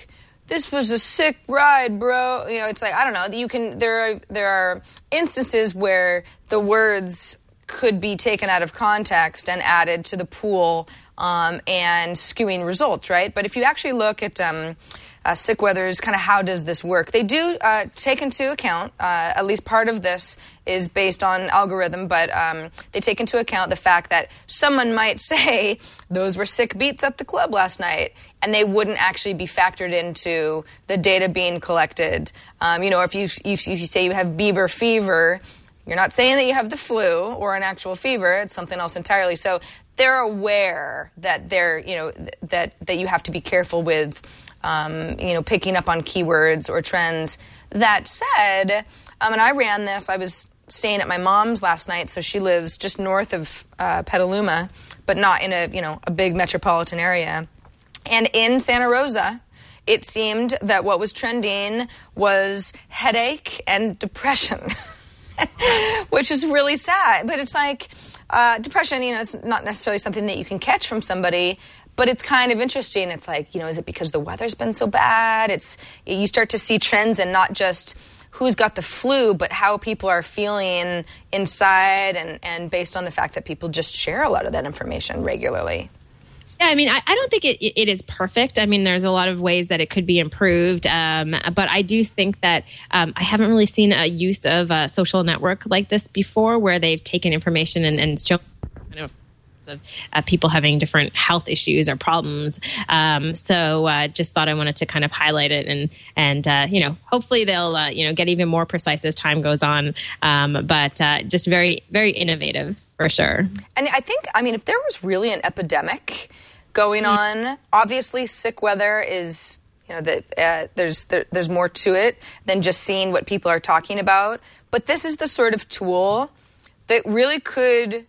S1: this was a sick ride, bro. You know, it's like, I don't know. There are instances where the words could be taken out of context and added to the pool and skewing results, right? But if you actually look at sick weather's kind of how does this work, they do take into account, at least part of this is based on algorithm, but they take into account the fact that someone might say those were sick beats at the club last night, and they wouldn't actually be factored into the data being collected. You know, if you say you have Bieber fever, you're not saying that you have the flu or an actual fever. It's something else entirely. So they're aware that that you have to be careful with, picking up on keywords or trends. That said, and I ran this. I was staying at my mom's last night, so she lives just north of Petaluma, but not in a big metropolitan area. And in Santa Rosa, it seemed that what was trending was headache and depression. Which is really sad. But it's like depression, it's not necessarily something that you can catch from somebody, but it's kind of interesting. It's like, is it because the weather's been so bad? You start to see trends and not just who's got the flu, but how people are feeling inside and based on the fact that people just share a lot of that information regularly.
S5: Yeah, I mean, I don't think it is perfect. I mean, there's a lot of ways that it could be improved. But I do think that I haven't really seen a use of a social network like this before, where they've taken information and shown of people having different health issues or problems. So just thought I wanted to kind of highlight it and hopefully they'll, get even more precise as time goes on. But just very, very innovative for sure.
S1: And I think, if there was really an epidemic going on, obviously sick weather is, there's more to it than just seeing what people are talking about. But this is the sort of tool that really could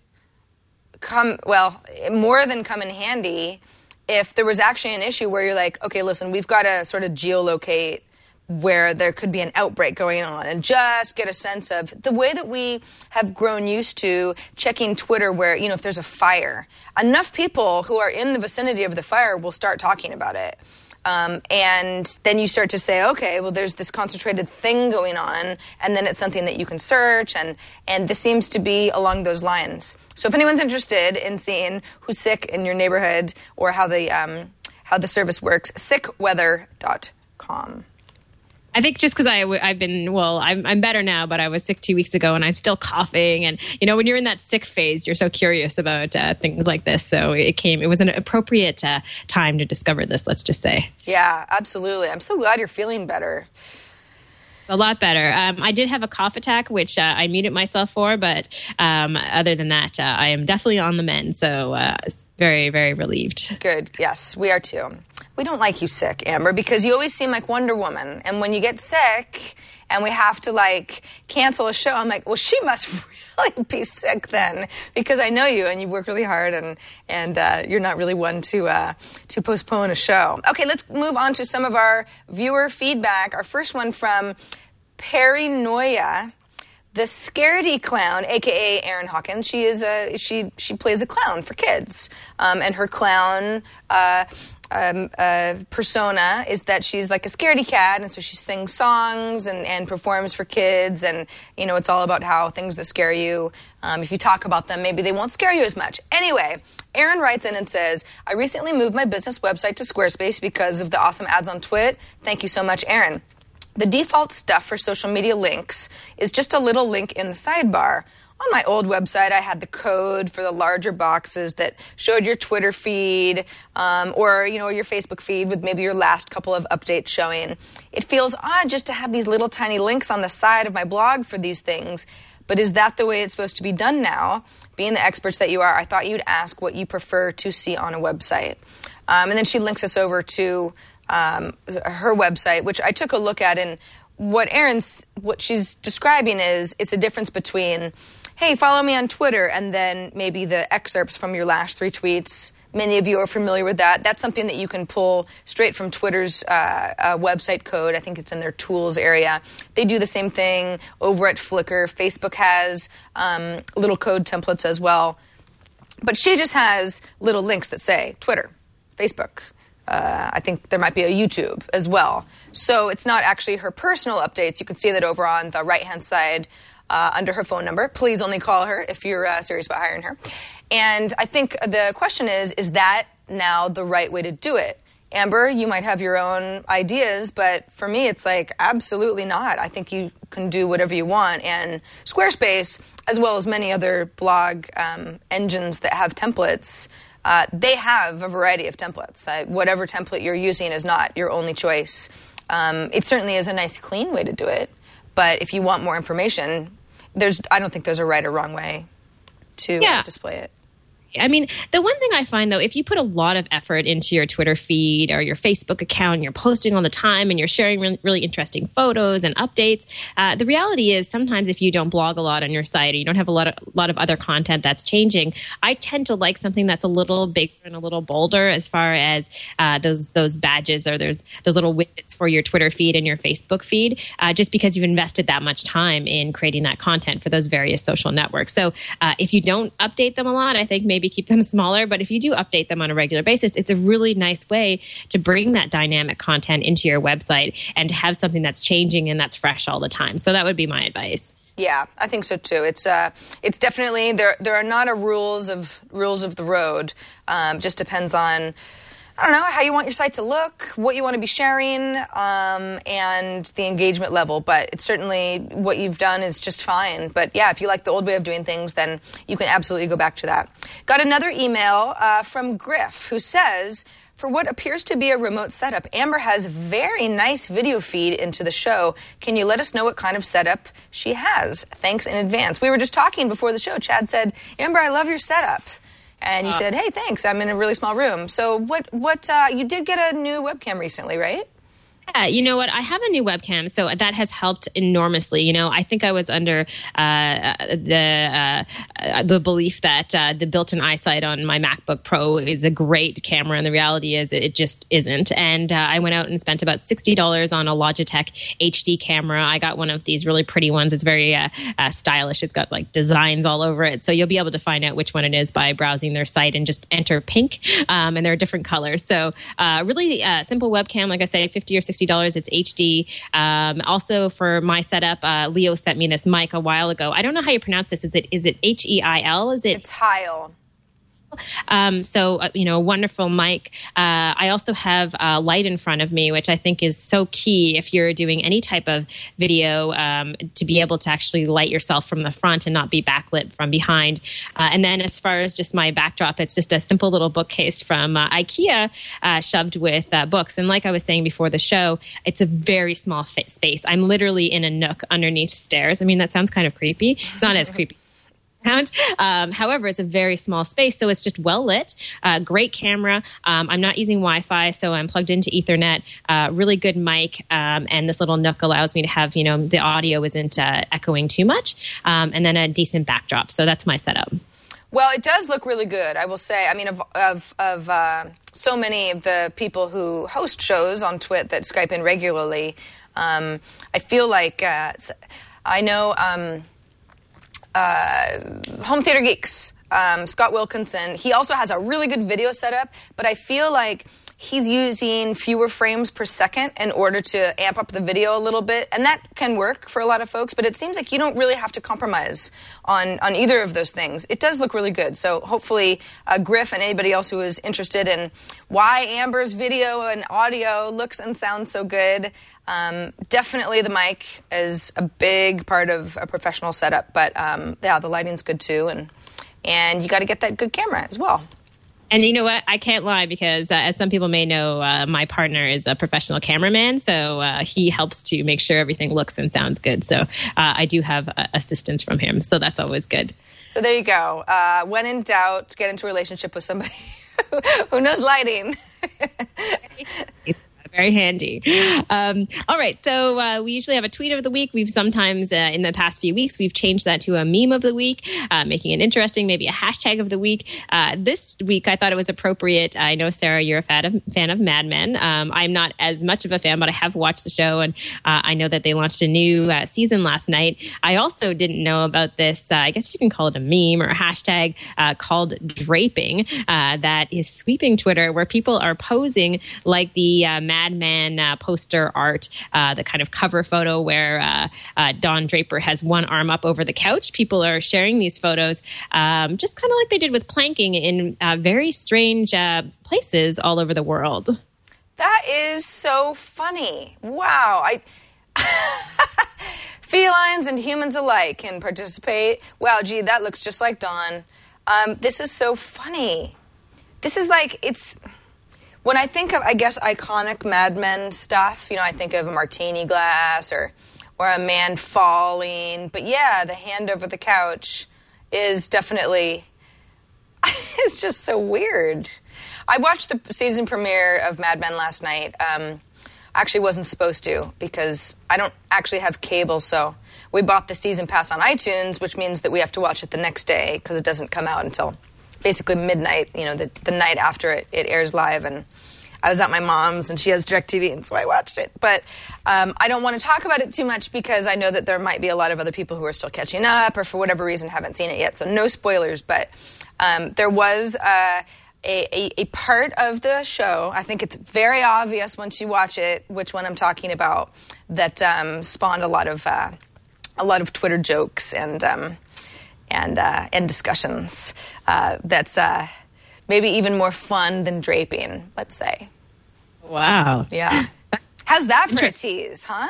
S1: more than come in handy if there was actually an issue where you're like, okay, listen, we've got to sort of geolocate where there could be an outbreak going on and just get a sense of the way that we have grown used to checking Twitter where, if there's a fire, enough people who are in the vicinity of the fire will start talking about it. And then you start to say, okay, well, there's this concentrated thing going on, and then it's something that you can search, and this seems to be along those lines. So if anyone's interested in seeing who's sick in your neighborhood or how the service works, sickweather.com.
S5: I think just because I'm better now, but I was sick 2 weeks ago and I'm still coughing. And, when you're in that sick phase, you're so curious about things like this. So it was an appropriate time to discover this, let's just say.
S1: Yeah, absolutely. I'm so glad you're feeling better.
S5: A lot better. I did have a cough attack, which I muted myself for, but other than that, I am definitely on the mend. So very, very relieved.
S1: Good. Yes, we are too. We don't like you sick, Amber, because you always seem like Wonder Woman. And when you get sick and we have to cancel a show, I'm like, well, she must really be sick then, because I know you and you work really hard and you're not really one to postpone a show. Okay, let's move on to some of our viewer feedback. Our first one from Perry Noya, the Scaredy Clown, aka Erin Hawkins. She is she plays a clown for kids, and her clown persona is that she's like a scaredy cat, and so she sings songs and performs for kids, and it's all about how things that scare you, if you talk about them, maybe they won't scare you as much. Anyway, Erin writes in and says, I recently moved my business website to Squarespace because of the awesome ads on Twit. Thank you so much, Erin. The default stuff for social media links is just a little link in the sidebar. On my old website, I had the code for the larger boxes that showed your Twitter feed or your Facebook feed with maybe your last couple of updates showing. It feels odd just to have these little tiny links on the side of my blog for these things, but is that the way it's supposed to be done now? Being the experts that you are, I thought you'd ask what you prefer to see on a website. And then she links us over to her website, which I took a look at, and what she's describing is it's a difference between, hey, follow me on Twitter, and then maybe the excerpts from your last 3 tweets. Many of you are familiar with that. That's something that you can pull straight from Twitter's website code. I think it's in their tools area. They do the same thing over at Flickr. Facebook has little code templates as well. But she just has little links that say Twitter, Facebook, I think there might be a YouTube as well. So it's not actually her personal updates. You can see that over on the right-hand side under her phone number. Please only call her if you're serious about hiring her. And I think the question is that now the right way to do it? Amber, you might have your own ideas, but for me, it's like, absolutely not. I think you can do whatever you want. And Squarespace, as well as many other blog engines that have templates, they have a variety of templates. Whatever template you're using is not your only choice. It certainly is a nice, clean way to do it. But if you want more information, I don't think there's a right or wrong way to display it.
S5: I mean, the one thing I find, though, if you put a lot of effort into your Twitter feed or your Facebook account, and you're posting all the time and you're sharing really interesting photos and updates, the reality is sometimes if you don't blog a lot on your site or you don't have a lot of other content that's changing, I tend to like something that's a little bigger and a little bolder as far as those badges or those little widgets for your Twitter feed and your Facebook feed, just because you've invested that much time in creating that content for those various social networks. So if you don't update them a lot, I think maybe keep them smaller. But if you do update them on a regular basis, it's a really nice way to bring that dynamic content into your website and to have something that's changing and that's fresh all the time. So that would be my advice.
S1: Yeah, I think so too. It's definitely there are not rules of the road. Just depends on, I don't know, how you want your site to look, what you want to be sharing, and the engagement level. But it's certainly what you've done is just fine. But yeah, if you like the old way of doing things, then you can absolutely go back to that. Got another email from Griff, who says, for what appears to be a remote setup, Amber has very nice video feed into the show. Can you let us know what kind of setup she has? Thanks in advance. We were just talking before the show. Chad said, Amber, I love your setup. And you said, hey, thanks, I'm in a really small room. So what you did get a new webcam recently, right?
S5: Yeah, you know what? I have a new webcam, so that has helped enormously. You know, I think I was under the belief that the built-in iSight on my MacBook Pro is a great camera, and the reality is it just isn't. And I went out and spent about $60 on a Logitech HD camera. I got one of these really pretty ones. It's very stylish. It's got like designs all over it, so you'll be able to find out which one it is by browsing their site and just enter pink, and there are different colors. So really simple webcam, like I say, $50 or $60. It's HD. Also, for my setup, Leo sent me this mic a while ago. I don't know how you pronounce this. Is it H-E-I-L?
S1: It's Heil.
S5: A wonderful mic. I also have light in front of me, which I think is so key if you're doing any type of video, to be able to actually light yourself from the front and not be backlit from behind. And then as far as just my backdrop, it's just a simple little bookcase from IKEA, shoved with books. And like I was saying before the show, it's a very small space. I'm literally in a nook underneath stairs. I mean, that sounds kind of creepy. It's not as creepy. However, it's a very small space, so it's just well lit. Great camera. I'm not using Wi-Fi, so I'm plugged into Ethernet. Really good mic, and this little nook allows me to have, the audio isn't echoing too much, and then a decent backdrop. So that's my setup.
S1: Well, it does look really good, I will say. I mean, of so many of the people who host shows on Twit that Skype in regularly, I feel like I know. Home Theater Geeks, Scott Wilkinson, he also has a really good video setup, but I feel like he's using fewer frames per second in order to amp up the video a little bit, and that can work for a lot of folks, but it seems like you don't really have to compromise on either of those things. It does look really good, so hopefully Griff and anybody else who is interested in why Amber's video and audio looks and sounds so good, definitely the mic is a big part of a professional setup, but the lighting's good too, and you got to get that good camera as well.
S5: And you know what? I can't lie because, as some people may know, my partner is a professional cameraman, so he helps to make sure everything looks and sounds good. So I do have assistance from him, so that's always good.
S1: So there you go. When in doubt, get into a relationship with somebody who knows lighting.
S5: Very handy. All right. So we usually have a tweet of the week. We've sometimes, in the past few weeks, we've changed that to a meme of the week, making it interesting, maybe a hashtag of the week. This week, I thought it was appropriate. I know, Sarah, you're a fan of Mad Men. I'm not as much of a fan, but I have watched the show, and I know that they launched a new season last night. I also didn't know about this, I guess you can call it a meme or a hashtag called draping that is sweeping Twitter, where people are posing like the Mad Men poster art, the kind of cover photo where Don Draper has one arm up over the couch. People are sharing these photos just kind of like they did with planking in very strange places all over the world.
S1: That is so funny. Wow. Felines and humans alike can participate. Wow, gee, that looks just like Don. This is so funny. This is like, when I think of, I guess, iconic Mad Men stuff, I think of a martini glass or a man falling. But yeah, the hand over the couch is definitely, it's just so weird. I watched the season premiere of Mad Men last night. I actually wasn't supposed to because I don't actually have cable, so we bought the season pass on iTunes, which means that we have to watch it the next day because it doesn't come out until basically midnight, the night after it airs live. And I was at my mom's and she has DirecTV, and so I watched it. But I don't want to talk about it too much because I know that there might be a lot of other people who are still catching up or for whatever reason haven't seen it yet. So no spoilers, but there was a part of the show, I think it's very obvious once you watch it which one I'm talking about, that spawned a lot of Twitter jokes and discussions. That's maybe even more fun than draping, let's say.
S5: Wow.
S1: Yeah. How's that for a tease, huh?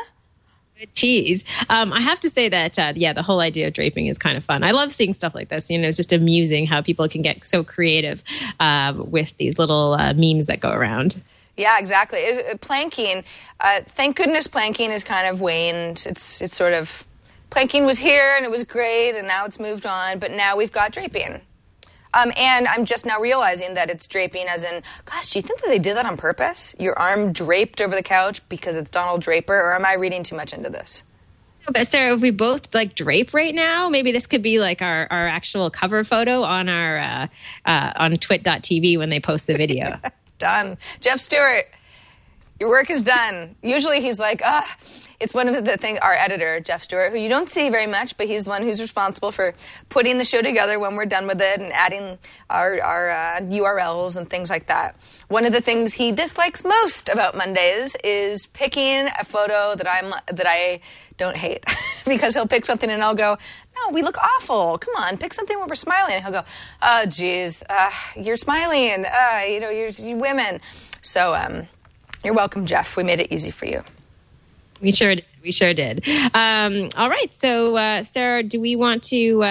S5: Tease. I have to say that, the whole idea of draping is kind of fun. I love seeing stuff like this. It's just amusing how people can get so creative with these little memes that go around.
S1: Yeah, exactly. Planking, thank goodness planking is kind of waned. It's sort of, planking was here and it was great and now it's moved on, but now we've got draping. And I'm just now realizing that it's draping as in, gosh, do you think that they did that on purpose? Your arm draped over the couch because it's Donald Draper, or am I reading too much into this?
S5: But Sarah, if we both drape right now, maybe this could be like our actual cover photo on our on twit.tv when they post the video.
S1: Done. Jeff Stewart, your work is done. Usually he's like, it's one of the things, our editor, Jeff Stewart, who you don't see very much, but he's the one who's responsible for putting the show together when we're done with it and adding our URLs and things like that. One of the things he dislikes most about Mondays is picking a photo that I don't hate because he'll pick something and I'll go, no, we look awful. Come on, pick something where we're smiling. And he'll go, oh, geez, you're smiling. You're women. So you're welcome, Jeff. We made it easy for you.
S5: We sure did. All right. So, Sarah, do we want to,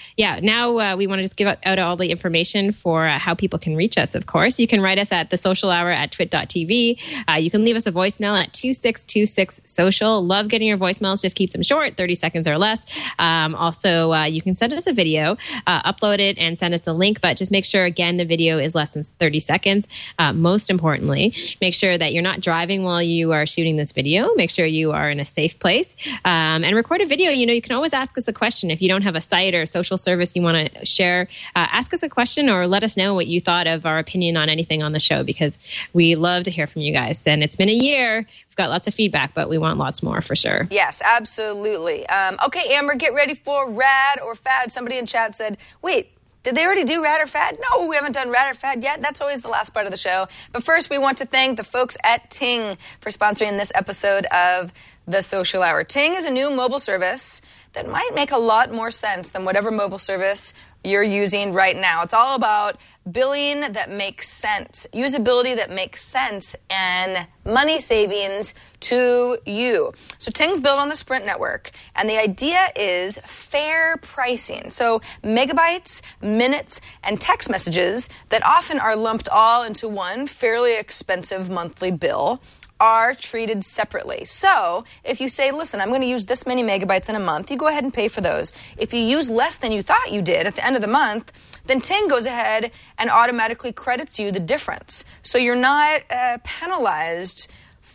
S5: now we want to just give out all the information for how people can reach us, of course. You can write us at thesocialhour@twit.tv. You can leave us a voicemail at 2626-SOCIAL. Love getting your voicemails. Just keep them short, 30 seconds or less. Also, you can send us a video, upload it, and send us a link. But just make sure, again, the video is less than 30 seconds. Most importantly, make sure that you're not driving while you are shooting this video. Make sure you are in a safe place and record a video. You can always ask us a question. If you don't have a site or a social service you want to share, ask us a question or let us know what you thought of our opinion on anything on the show, because we love to hear from you guys. And it's been a year. We've got lots of feedback, but we want lots more for sure.
S1: Yes, absolutely. Okay, Amber, get ready for Rad or Fad. Somebody in chat said, wait, did they already do Rad or Fad? No, we haven't done Rad or Fad yet. That's always the last part of the show. But first, we want to thank the folks at Ting for sponsoring this episode of The Social Hour. Ting is a new mobile service that might make a lot more sense than whatever mobile service you're using right now. It's all about billing that makes sense, usability that makes sense, and money savings to you. So Ting's built on the Sprint network, and the idea is fair pricing. So megabytes, minutes, and text messages that often are lumped all into one fairly expensive monthly bill are treated separately. So if you say, listen, I'm going to use this many megabytes in a month, you go ahead and pay for those. If you use less than you thought you did at the end of the month, then Ting goes ahead and automatically credits you the difference. So you're not penalized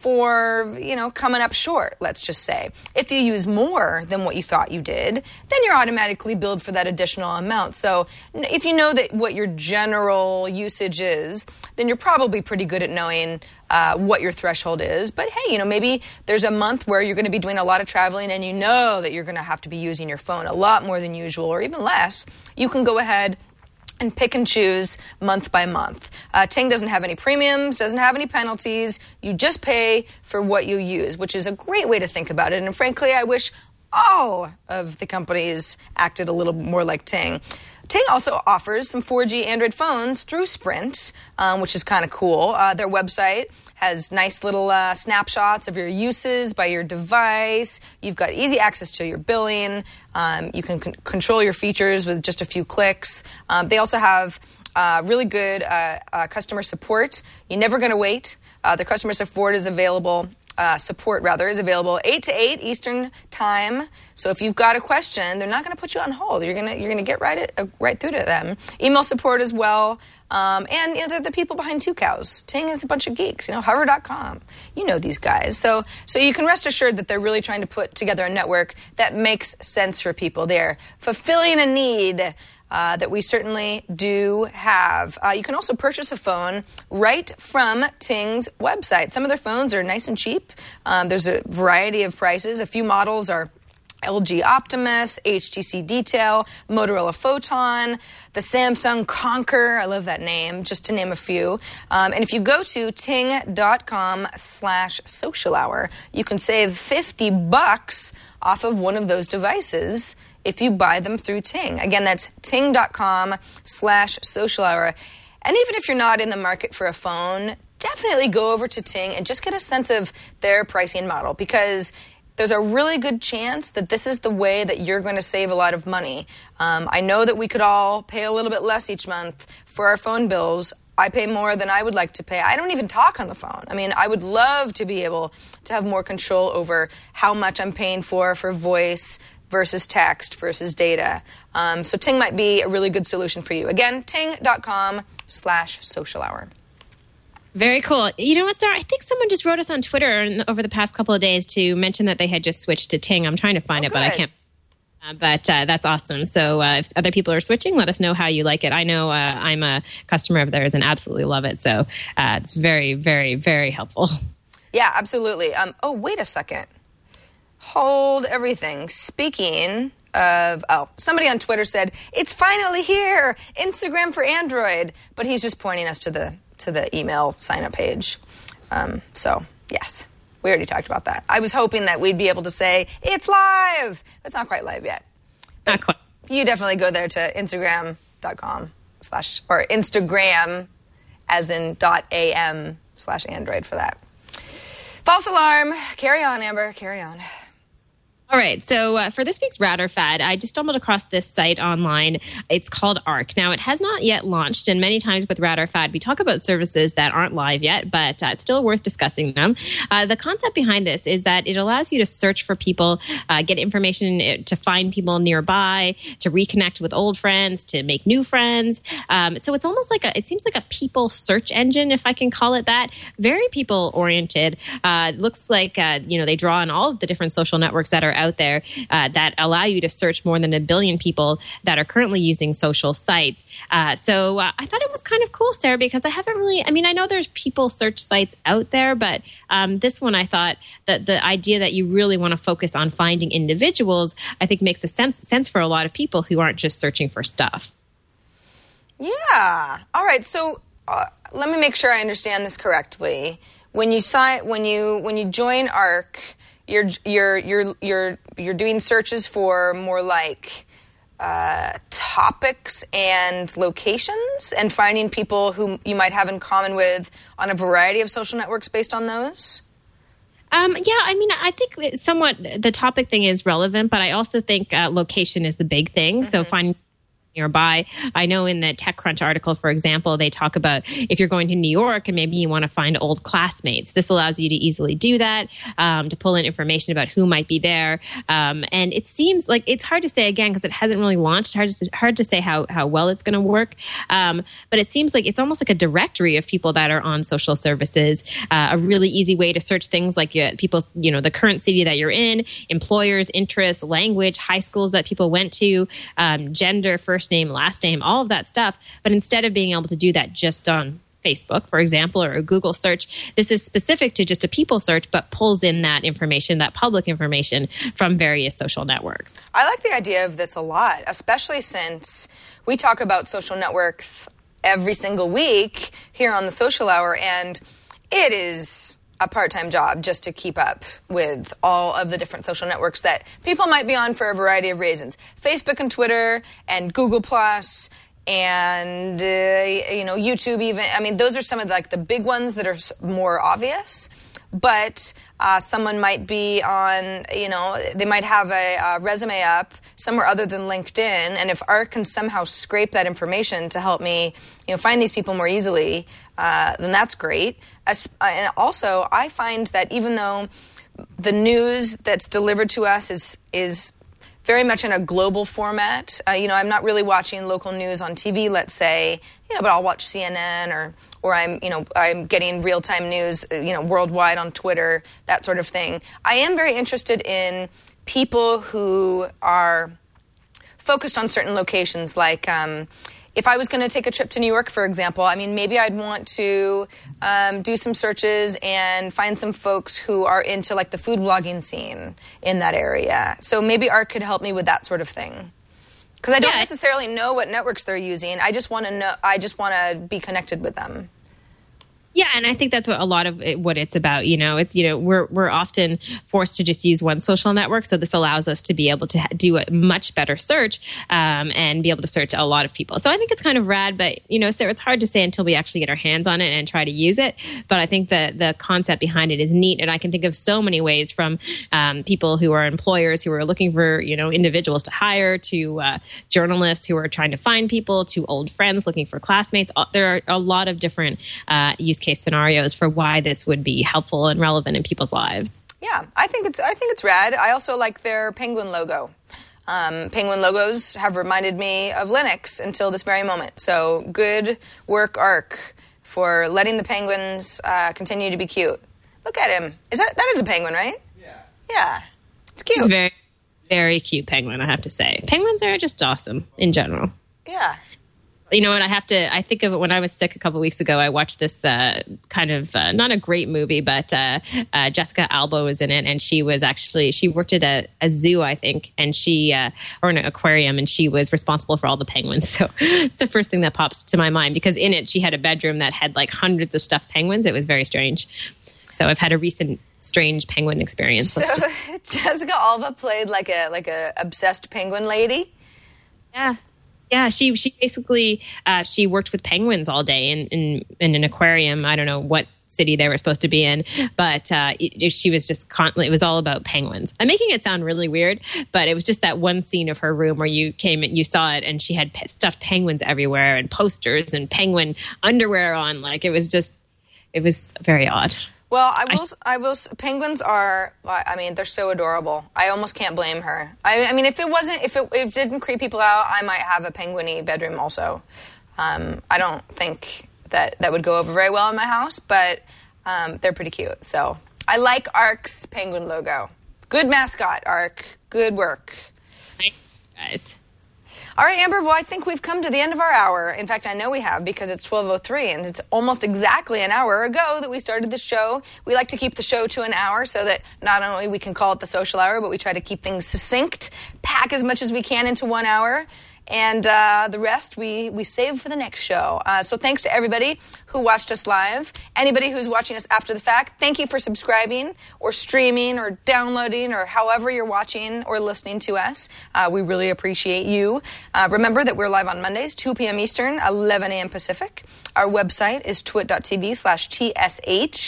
S1: for, coming up short, let's just say. If you use more than what you thought you did, then you're automatically billed for that additional amount. So if you know that what your general usage is, then you're probably pretty good at knowing what your threshold is. But hey, maybe there's a month where you're going to be doing a lot of traveling and you know that you're going to have to be using your phone a lot more than usual or even less. You can go ahead and pick and choose month by month. Ting doesn't have any premiums, doesn't have any penalties. You just pay for what you use, which is a great way to think about it. And frankly, I wish all of the companies acted a little more like Ting. Ting also offers some 4G Android phones through Sprint, which is kind of cool. Their website has nice little snapshots of your uses by your device. You've got easy access to your billing. You can control your features with just a few clicks. They also have really good customer support. You're never going to wait. The customer support is available. Support is available 8 to 8 Eastern time. So if you've got a question, they're not going to put you on hold. You're going to get right through to them. Email support as well. And they're the people behind Tucows. Ting is a bunch of geeks. Hover.com. You know these guys. So you can rest assured that they're really trying to put together a network that makes sense for people. They're fulfilling a need that we certainly do have. You can also purchase a phone right from Ting's website. Some of their phones are nice and cheap. There's a variety of prices. A few models are LG Optimus, HTC Detail, Motorola Photon, the Samsung Conquer, I love that name, just to name a few. And if you go to ting.com/social hour, you can save $50 off of one of those devices if you buy them through Ting. Again, that's ting.com/social hour. And even if you're not in the market for a phone, definitely go over to Ting and just get a sense of their pricing model, because there's a really good chance that this is the way that you're going to save a lot of money. I know that we could all pay a little bit less each month for our phone bills. I pay more than I would like to pay. I don't even talk on the phone. I mean, I would love to be able to have more control over how much I'm paying for voice versus text versus data. So Ting might be a really good solution for you. Again, ting.com/social hour.
S5: Very cool. You know what, Sarah? I think someone just wrote us on Twitter over the past couple of days to mention that they had just switched to Ting. I'm trying to find it, but I can't. But that's awesome. So if other people are switching, let us know how you like it. I know I'm a customer of theirs and absolutely love it. So it's very, very, very helpful.
S1: Yeah, absolutely. Oh, wait a second. Hold everything. Speaking of, somebody on Twitter said, it's finally here, Instagram for Android. But he's just pointing us to the email sign-up page. So, yes, we already talked about that. I was hoping that we'd be able to say, it's live. It's not quite live yet.
S5: Not quite.
S1: You definitely go there to Instagram.com/ or Instagram as in .am/Android for that. False alarm. Carry on, Amber. Carry on.
S5: All right. So for this week's Router Fad, I just stumbled across this site online. It's called Arc. Now, it has not yet launched, and many times with Router Fad, we talk about services that aren't live yet, but it's still worth discussing them. The concept behind this is that it allows you to search for people, get information to find people nearby, to reconnect with old friends, to make new friends. So it's almost like it seems like a people search engine, if I can call it that. Very people oriented. It looks like they draw on all of the different social networks that are out there that allow you to search more than 1 billion people that are currently using social sites. So I thought it was kind of cool, Sarah, because I know there's people search sites out there, but this one I thought that the idea that you really want to focus on finding individuals, I think makes a sense for a lot of people who aren't just searching for stuff.
S1: Yeah. All right. So let me make sure I understand this correctly. When you join Arc, you're doing searches for more like topics and locations, and finding people who you might have in common with on a variety of social networks based on those?
S5: I think somewhat the topic thing is relevant, but I also think location is the big thing. Mm-hmm. So finding nearby. I know in the TechCrunch article, for example, they talk about if you're going to New York and maybe you want to find old classmates. This allows you to easily do that, to pull in information about who might be there. And it seems like it's hard to say again because it hasn't really launched. Hard to say how well it's going to work. But it seems like it's almost like a directory of people that are on social services. A really easy way to search things like people's, the current city that you're in, employers, interests, language, high schools that people went to, gender, first name, last name, all of that stuff. But instead of being able to do that just on Facebook, for example, or a Google search, this is specific to just a people search, but pulls in that information, that public information from various social networks.
S1: I like the idea of this a lot, especially since we talk about social networks every single week here on the Social Hour, and it is a part-time job just to keep up with all of the different social networks that people might be on for a variety of reasons. Facebook and Twitter and Google Plus and YouTube even. I mean, those are some of the big ones that are more obvious. But someone might be on, they might have a resume up somewhere other than LinkedIn. And if ARC can somehow scrape that information to help me, find these people more easily, then that's great. And also, I find that even though the news that's delivered to us is very much in a global format, I'm not really watching local news on TV, let's say, but I'll watch CNN or I'm getting real-time news, worldwide on Twitter, that sort of thing. I am very interested in people who are focused on certain locations, like if I was going to take a trip to New York, for example, maybe I'd want to do some searches and find some folks who are into the food blogging scene in that area. So maybe ARC could help me with that sort of thing. Because I don't necessarily know what networks they're using. I just want to know. I just want to be connected with them.
S5: Yeah, and I think that's what a lot of what it's about. It's we're often forced to just use one social network, so this allows us to be able to do a much better search and be able to search a lot of people. So I think it's kind of rad, but so it's hard to say until we actually get our hands on it and try to use it. But I think the concept behind it is neat, and I can think of so many ways from people who are employers who are looking for individuals to hire to journalists who are trying to find people to old friends looking for classmates. There are a lot of different use case scenarios for why this would be helpful and relevant in people's lives.
S1: Yeah, I think it's rad. I also like their penguin logo. Penguin logos have reminded me of Linux until this very moment. So good work, ARC, for letting the penguins continue to be cute. Look at him. That is a penguin, right? Yeah. It's cute.
S5: It's a very, very cute penguin, I have to say. Penguins are just awesome in general.
S1: Yeah.
S5: You know what? I think of it when I was sick a couple weeks ago. I watched this kind of not a great movie, but Jessica Alba was in it, and she worked at a zoo, I think, and or an aquarium, and she was responsible for all the penguins. So it's the first thing that pops to my mind because in it she had a bedroom that had hundreds of stuffed penguins. It was very strange. So I've had a recent strange penguin experience.
S1: Jessica Alba played like a obsessed penguin lady.
S5: Yeah. Yeah, she basically she worked with penguins all day in an aquarium. I don't know what city they were supposed to be in, but she was just constantly. It was all about penguins. I'm making it sound really weird, but it was just that one scene of her room where you came and you saw it, and she had stuffed penguins everywhere and posters and penguin underwear on. It was very odd.
S1: Well, penguins are, they're so adorable. I almost can't blame her. If it didn't creep people out, I might have a penguin-y bedroom also. I don't think that would go over very well in my house, but they're pretty cute. So I like ARC's penguin logo. Good mascot, ARC. Good work.
S5: Thanks, guys.
S1: All right, Amber, well, I think we've come to the end of our hour. In fact, I know we have because it's 12:03, and it's almost exactly an hour ago that we started the show. We like to keep the show to an hour so that not only we can call it the Social Hour, but we try to keep things succinct, pack as much as we can into 1 hour. And the rest we save for the next show. So thanks to everybody who watched us live. Anybody who's watching us after the fact, thank you for subscribing or streaming or downloading or however you're watching or listening to us. We really appreciate you. Remember that we're live on Mondays, 2 p.m. Eastern, 11 a.m. Pacific. Our website is twit.tv/TSH.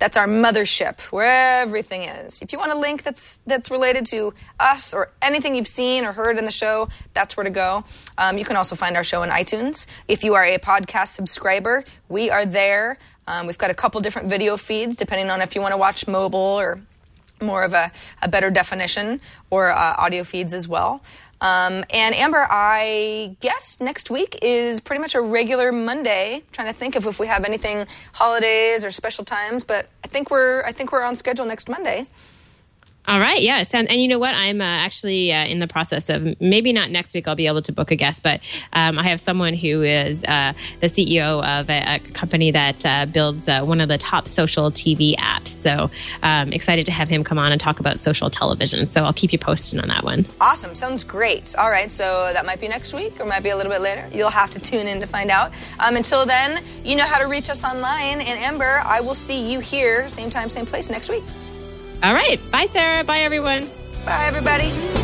S1: That's our mothership, where everything is. If you want a link that's related to us or anything you've seen or heard in the show, that's where to go. You can also find our show on iTunes. If you are a podcast subscriber, we are there. We've got a couple different video feeds, depending on if you want to watch mobile or more of a better definition, or audio feeds as well. And Amber, I guess next week is pretty much a regular Monday. I'm trying to think if we have anything holidays or special times, but I think we're on schedule next Monday.
S5: All right. Yeah. And you know what? I'm actually in the process of, maybe not next week I'll be able to book a guest, but I have someone who is the CEO of a company that builds one of the top social TV apps. So excited to have him come on and talk about social television. So I'll keep you posted on that one.
S1: Awesome. Sounds great. All right. So that might be next week or might be a little bit later. You'll have to tune in to find out. Until then, you know how to reach us online. And Amber, I will see you here, same time, same place next week.
S5: All right. Bye, Sarah. Bye, everyone.
S1: Bye, everybody.